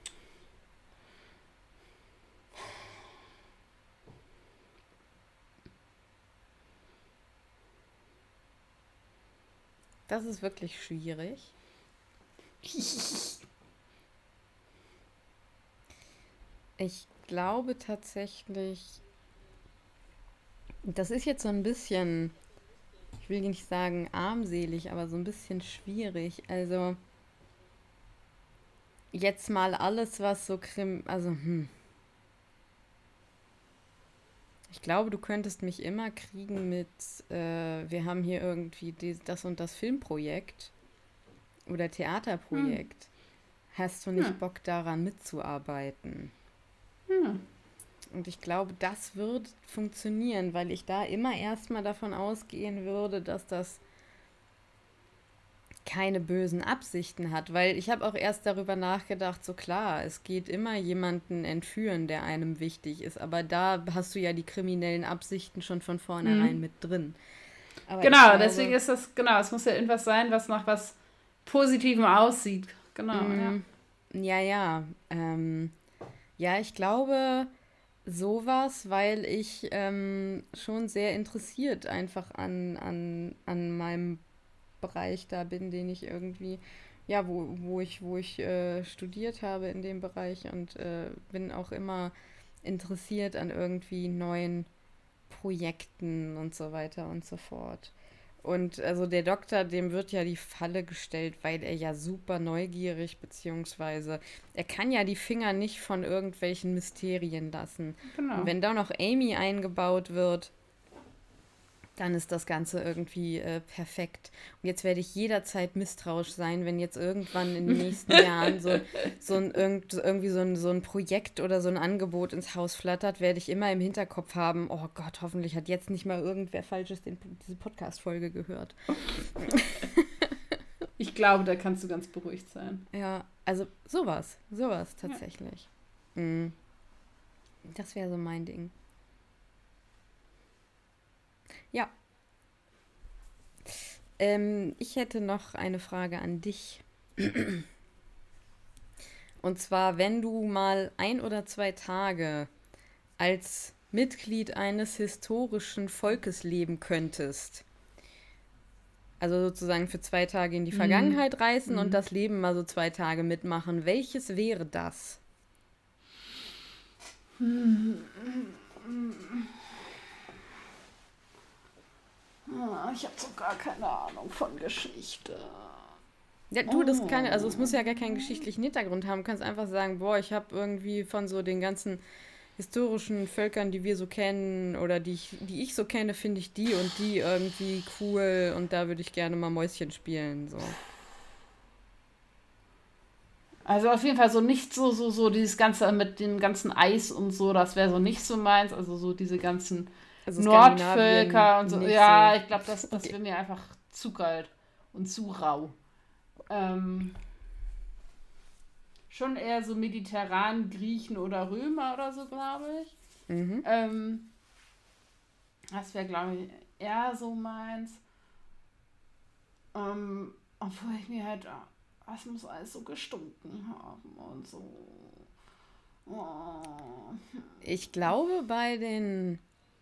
Das ist wirklich schwierig. Ich glaube tatsächlich, das ist jetzt so ein bisschen, ich will nicht sagen armselig, aber so ein bisschen schwierig. Also jetzt mal alles, was so Krim, also hm. Ich glaube, du könntest mich immer kriegen mit, äh, wir haben hier irgendwie dies, das und das Filmprojekt oder Theaterprojekt. Hast du nicht Hm. Bock daran mitzuarbeiten? Hm. Und ich glaube, das wird funktionieren, weil ich da immer erstmal davon ausgehen würde, dass das keine bösen Absichten hat. Weil ich habe auch erst darüber nachgedacht, so klar, es geht immer jemanden entführen, der einem wichtig ist. Aber da hast du ja die kriminellen Absichten schon von vornherein Hm. mit drin. Aber ich Genau, glaube, deswegen ist das, genau, es muss ja irgendwas sein, was nach was Positivem aussieht. Genau, ja. mm, ja, ja. Ähm, ja, ich glaube sowas, weil ich ähm, schon sehr interessiert einfach an, an, an meinem Bereich da bin, den ich irgendwie, ja, wo, wo ich, wo ich äh, studiert habe in dem Bereich und äh, bin auch immer interessiert an irgendwie neuen Projekten und so weiter und so fort. Und also der Doktor, dem wird ja die Falle gestellt, weil er ja super neugierig, beziehungsweise er kann ja die Finger nicht von irgendwelchen Mysterien lassen. Und Genau. wenn da noch Amy eingebaut wird, dann ist das Ganze irgendwie äh, perfekt. Und jetzt werde ich jederzeit misstrauisch sein, wenn jetzt irgendwann in den nächsten Jahren so, so ein, irgend, irgendwie so ein, so ein Projekt oder so ein Angebot ins Haus flattert, werde ich immer im Hinterkopf haben, oh Gott, hoffentlich hat jetzt nicht mal irgendwer Falsches den, diese Podcast-Folge gehört. Ich glaube, da kannst du ganz beruhigt sein. Ja, also sowas, sowas Ja. tatsächlich. Mhm. Das wäre so mein Ding. Ja, ähm, ich hätte noch eine Frage an dich. Und zwar, wenn du mal ein oder zwei Tage als Mitglied eines historischen Volkes leben könntest, also sozusagen für zwei Tage in die Mhm. Vergangenheit reisen und Mhm. das Leben mal so zwei Tage mitmachen, welches wäre das? Ah, ich habe so gar keine Ahnung von Geschichte. Ja, du, das kann, also es Oh. muss ja gar keinen geschichtlichen Hintergrund haben. Du kannst einfach sagen, boah, ich habe irgendwie von so den ganzen historischen Völkern, die wir so kennen oder die ich, die ich so kenne, finde ich die und die irgendwie cool und da würde ich gerne mal Mäuschen spielen. So. Also auf jeden Fall so nicht so, so, so dieses Ganze mit dem ganzen Eis und so, das wäre so nicht so meins. Also so diese ganzen Also Skandinavien Nordvölker und so. nicht Ja, so. ich glaube, das, das Okay. wäre mir einfach zu kalt und zu rau. Ähm, schon eher so mediterran Griechen oder Römer oder so, glaube ich. Mhm. Ähm, das wäre, glaube ich, eher so meins. Ähm, obwohl ich mir halt, ah, es muss alles so gestunken haben und so. Oh. Ich glaube bei den,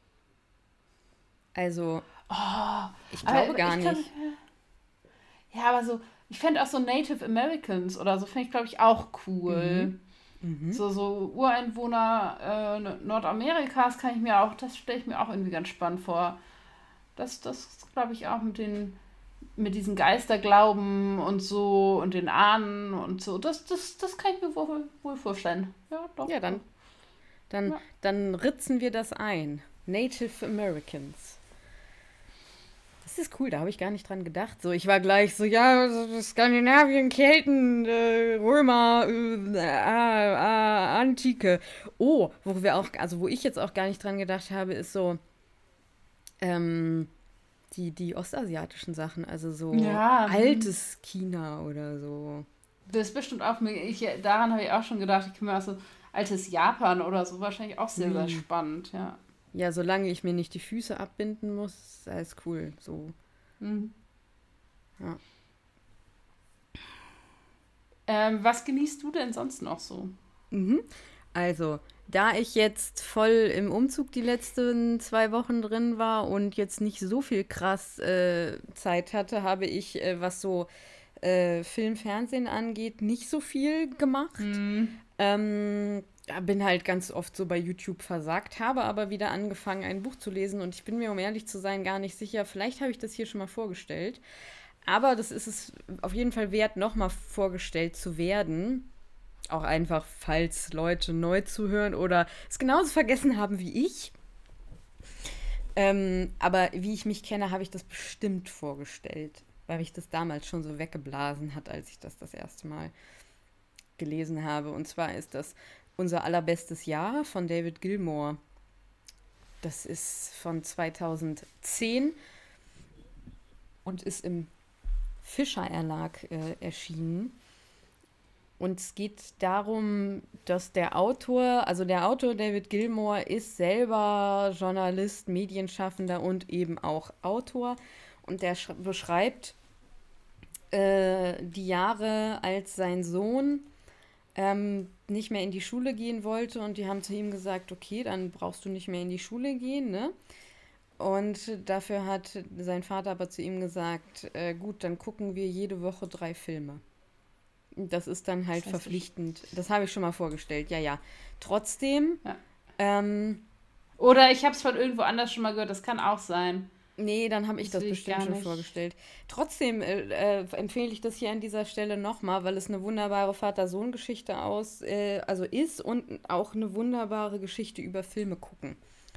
also Oh, ich glaube aber gar ich kann, nicht. ja, aber so, ich fände auch so Native Americans oder so, fände ich, glaube ich, auch Mhm. cool. Mhm. So, so Ureinwohner äh, Nordamerikas kann ich mir auch, das stelle ich mir auch irgendwie ganz spannend vor. Das, das glaube ich auch mit den, mit diesen Geisterglauben und so und den Ahnen und so, das, das, das kann ich mir wohl, wohl vorstellen. Ja, doch, Ja, doch. dann, dann, Ja. dann ritzen wir das ein. Native Americans. Das ist cool, da habe ich gar nicht dran gedacht. So, ich war gleich so, ja, so Skandinavien, Kelten, äh, Römer, äh, äh, äh, Antike. Oh, wo wir auch, also wo ich jetzt auch gar nicht dran gedacht habe, ist so, ähm, die, die ostasiatischen Sachen, also so Ja, hm. altes China oder so. Das ist bestimmt auch, ich, daran habe ich auch schon gedacht, ich kann mir auch so altes Japan oder so wahrscheinlich auch sehr, sehr Hm. spannend, ja. Ja, solange ich mir nicht die Füße abbinden muss, ist alles cool. So, Hm. ja. Ähm, was genießt du denn sonst noch so? Mhm. Also, da ich jetzt voll im Umzug die letzten zwei Wochen drin war und jetzt nicht so viel krass äh, Zeit hatte, habe ich, äh, was so äh, Film, Fernsehen angeht, nicht so viel gemacht. Hm. Ähm, ja, bin halt ganz oft so bei YouTube versagt, habe aber wieder angefangen, ein Buch zu lesen und ich bin mir, um ehrlich zu sein, gar nicht sicher. Vielleicht habe ich das hier schon mal vorgestellt, aber das ist es auf jeden Fall wert, nochmal vorgestellt zu werden. Auch einfach, falls Leute neu zuhören oder es genauso vergessen haben wie ich. Ähm, aber wie ich mich kenne, habe ich das bestimmt vorgestellt, weil mich das damals schon so weggeblasen hat, als ich das das erste Mal gelesen habe. Und zwar ist das Unser allerbestes Jahr von David Gilmour. Das ist von zweitausendzehn und ist im Fischer Erlag äh, erschienen. Und es geht darum, dass der Autor, also der Autor David Gilmour ist selber Journalist, Medienschaffender und eben auch Autor. Und der sch- beschreibt äh, die Jahre, als sein Sohn ähm, nicht mehr in die Schule gehen wollte. Und die haben zu ihm gesagt, okay, dann brauchst du nicht mehr in die Schule gehen, ne? Und dafür hat sein Vater aber zu ihm gesagt, äh, gut, dann gucken wir jede Woche drei Filme. Das ist dann halt Das heißt, ich, verpflichtend. Das habe ich schon mal vorgestellt, ja, ja. Trotzdem, ja. ähm, Oder ich habe es von irgendwo anders schon mal gehört, das kann auch sein. nee, dann habe ich Das das will ich bestimmt gar schon nicht. vorgestellt. Trotzdem äh, äh, empfehle ich das hier an dieser Stelle nochmal, weil es eine wunderbare Vater-Sohn-Geschichte aus, äh, also ist und auch eine wunderbare Geschichte über Filme gucken.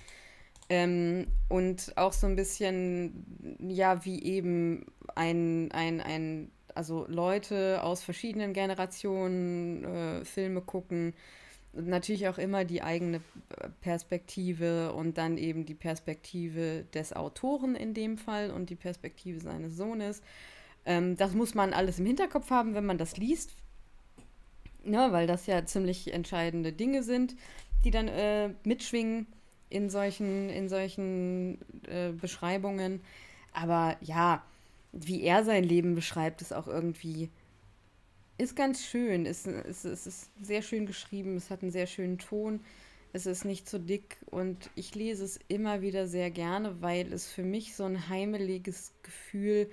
Ähm, und auch so ein bisschen, ja, wie eben ein, ein, ein, also Leute aus verschiedenen Generationen äh, Filme gucken. Natürlich auch immer die eigene Perspektive und dann eben die Perspektive des Autoren in dem Fall und die Perspektive seines Sohnes. Ähm, das muss man alles im Hinterkopf haben, wenn man das liest, ne, weil das ja ziemlich entscheidende Dinge sind, die dann äh, mitschwingen in solchen, in solchen äh, Beschreibungen. Aber ja, wie er sein Leben beschreibt, ist auch irgendwie, ist ganz schön. Es, es, es ist sehr schön geschrieben, es hat einen sehr schönen Ton, es ist nicht zu dick und ich lese es immer wieder sehr gerne, weil es für mich so ein heimeliges Gefühl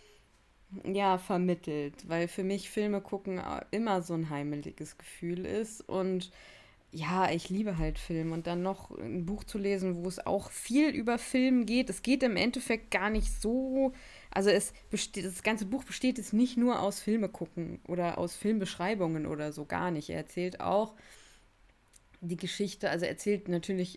ja, vermittelt, weil für mich Filme gucken äh, immer so ein heimeliges Gefühl ist und ja, ich liebe halt Film und dann noch ein Buch zu lesen, wo es auch viel über Film geht. Es geht im Endeffekt gar nicht so, also es besteht, das ganze Buch besteht jetzt nicht nur aus Filme gucken oder aus Filmbeschreibungen oder so, gar nicht. Er erzählt auch die Geschichte, also er erzählt natürlich,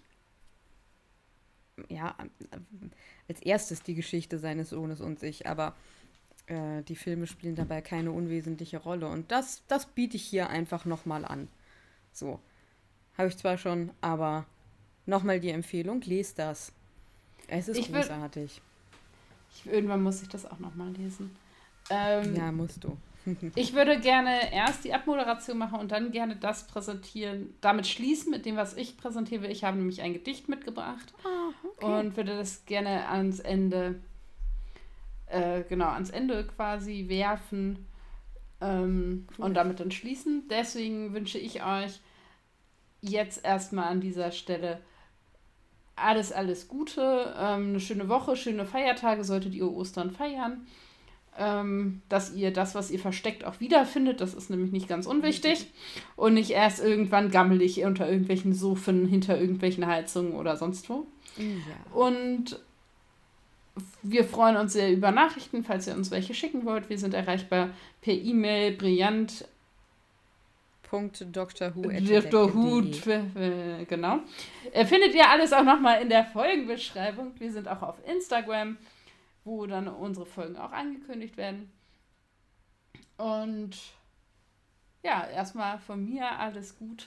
ja, als erstes die Geschichte seines Sohnes und sich, aber äh, die Filme spielen dabei keine unwesentliche Rolle und das, das biete ich hier einfach nochmal an. So. Habe ich zwar schon, aber nochmal die Empfehlung, lest das. Es ist Ich würde, großartig. ich, irgendwann muss ich das auch nochmal lesen. Ja, Ähm, musst du. ich würde gerne erst die Abmoderation machen und dann gerne das präsentieren, damit schließen mit dem, was ich präsentiere. Ich habe nämlich ein Gedicht mitgebracht Ah, okay. und würde das gerne ans Ende, äh, genau, ans Ende quasi werfen ähm, und Cool. damit dann schließen. Deswegen wünsche ich euch jetzt erstmal an dieser Stelle alles, alles Gute, ähm, eine schöne Woche, schöne Feiertage, solltet ihr Ostern feiern. Ähm, dass ihr das, was ihr versteckt, auch wiederfindet. Das ist nämlich nicht ganz unwichtig. Und nicht erst irgendwann gammelig unter irgendwelchen Sofen, hinter irgendwelchen Heizungen oder sonst wo. Ja. Und wir freuen uns sehr über Nachrichten, falls ihr uns welche schicken wollt. Wir sind erreichbar per E-Mail, brillant, Punkt Doctor Who Doktor Who, äh, genau. Äh, findet ihr alles auch nochmal in der Folgenbeschreibung. Wir sind auch auf Instagram. wo dann unsere Folgen auch angekündigt werden. Und ja, erstmal von mir alles Gute.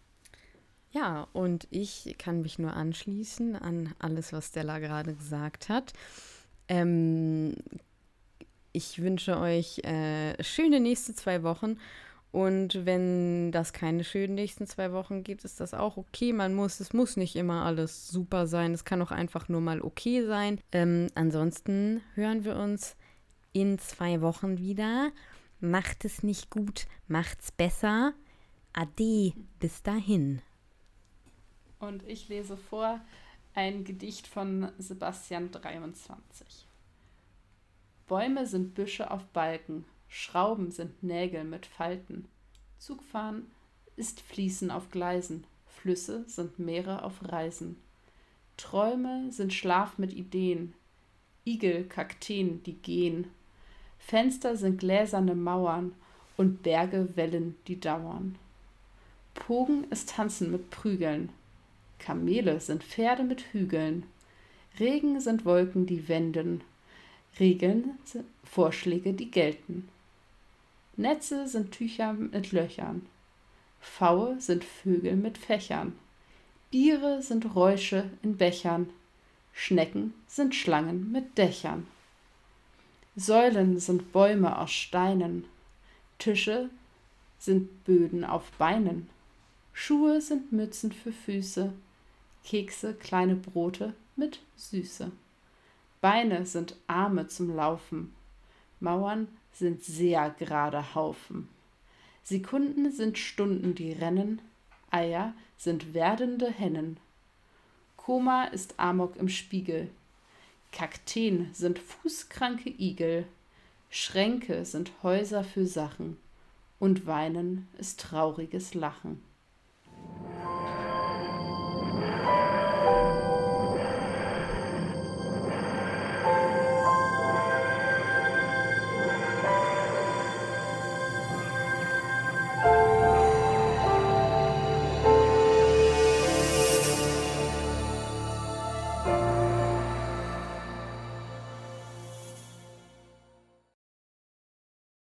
Ja, und ich kann mich nur anschließen an alles, was Stella gerade gesagt hat. Ähm, ich wünsche euch äh, schöne nächste zwei Wochen. Und wenn das keine schönen nächsten zwei Wochen gibt, ist das auch okay. Man muss, es muss nicht immer alles super sein. Es kann auch einfach nur mal okay sein. Ähm, ansonsten hören wir uns in zwei Wochen wieder. Macht es nicht gut, macht's besser. Ade, bis dahin. Und ich lese vor ein Gedicht von Sebastian dreiundzwanzig. Bäume sind Büsche auf Balken, Schrauben sind Nägel mit Falten. Zugfahren ist Fließen auf Gleisen, Flüsse sind Meere auf Reisen. Träume sind Schlaf mit Ideen, Igel, Kakteen, die gehen. Fenster sind gläserne Mauern und Berge Wellen, die dauern. Pogen ist Tanzen mit Prügeln, Kamele sind Pferde mit Hügeln. Regen sind Wolken, die wenden, Regeln sind Vorschläge, die gelten. Netze sind Tücher mit Löchern, Pfaue sind Vögel mit Fächern. Biere sind Räusche in Bechern, Schnecken sind Schlangen mit Dächern. Säulen sind Bäume aus Steinen, Tische sind Böden auf Beinen. Schuhe sind Mützen für Füße, Kekse kleine Brote mit Süße. Beine sind Arme zum Laufen, Mauern sind sehr gerade Haufen. Sekunden sind Stunden, die rennen, Eier sind werdende Hennen. Koma ist Amok im Spiegel, Kakteen sind fußkranke Igel, Schränke sind Häuser für Sachen, und Weinen ist trauriges Lachen.